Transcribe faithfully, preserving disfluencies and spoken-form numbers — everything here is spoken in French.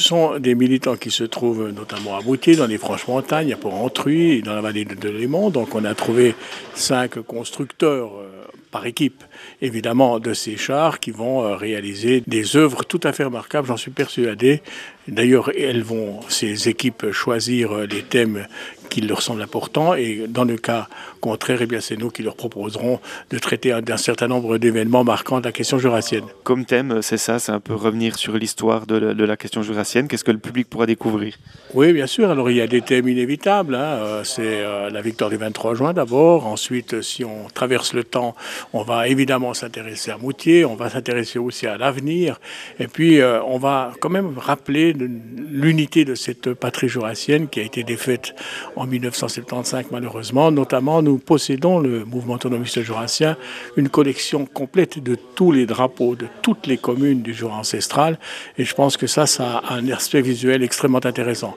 sont des militants qui se trouvent notamment à Moutier, dans les Franches-Montagnes, à Port-Entruy, dans la vallée de Léman. Donc on a trouvé cinq constructeurs euh, par équipe, évidemment, de ces chars qui vont euh, réaliser des œuvres tout à fait remarquables, j'en suis persuadé. D'ailleurs, elles vont, ces équipes, choisir les thèmes qui leur semblent importants et dans le cas contraire, eh bien, c'est nous qui leur proposerons de traiter un, d'un certain nombre d'événements marquants de la question jurassienne. Comme thème, c'est ça, c'est un peu revenir sur l'histoire de la, de la question jurassienne. Qu'est-ce que le public pourra découvrir? Oui, bien sûr. Alors, il y a des thèmes inévitables. Hein. C'est euh, la victoire du vingt-trois juin d'abord. Ensuite, si on traverse le temps, on va évidemment s'intéresser à Moutier. On va s'intéresser aussi à l'avenir. Et puis, euh, on va quand même rappeler l'unité de cette patrie jurassienne qui a été défaite en mille neuf cent soixante-quinze malheureusement. Notamment, nous possédons, le mouvement autonomiste jurassien, une collection complète de tous les drapeaux de toutes les communes du Jura ancestral. Et je pense que ça, ça a un aspect visuel extrêmement intéressant.